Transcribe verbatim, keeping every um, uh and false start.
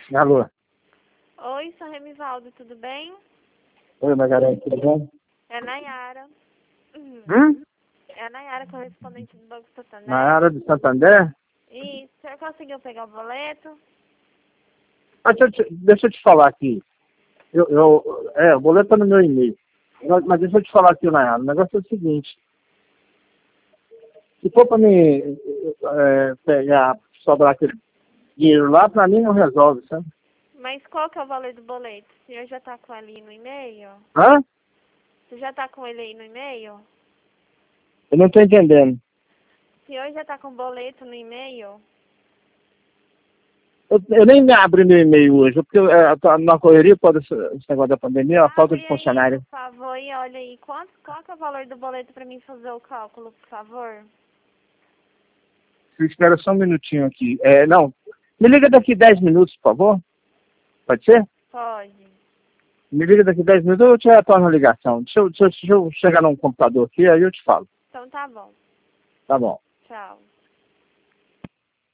Alô. Oi, sou Remivaldo, tudo bem? Oi, Margarete, tudo bom? É a Nayara. Uhum. Hum? É a Nayara, correspondente do Banco Santander. Na área de Santander? Isso, você conseguiu pegar o boleto? Ah, deixa, eu te, deixa eu te falar aqui. Eu, eu, é, o boleto tá no meu e-mail. Mas mas deixa eu te falar aqui, Nayara. O negócio é o seguinte. Se for para me é, pegar, sobrar aquele dinheiro lá, para mim não resolve, sabe? Mas qual que é o valor do boleto? O senhor já tá com ele no e-mail? Hã? Você já tá com ele aí no e-mail? Eu não tô entendendo. O senhor já tá com o boleto no e-mail? Eu, eu nem me abro meu e-mail hoje, porque é, eu tô na correria por esse, esse negócio da pandemia, a falta de Abre aí, funcionário. por favor, e olha aí. Quanto, qual que é o valor do boleto pra mim fazer o cálculo, por favor? Você espera só um minutinho aqui. É, não, me liga daqui dez minutos, por favor. Pode ser? Pode. Me liga daqui dez minutos, eu te retorno a ligação. Deixa eu, deixa eu, deixa eu chegar num computador aqui, aí eu te falo. Então tá bom. Tá bom. Tchau.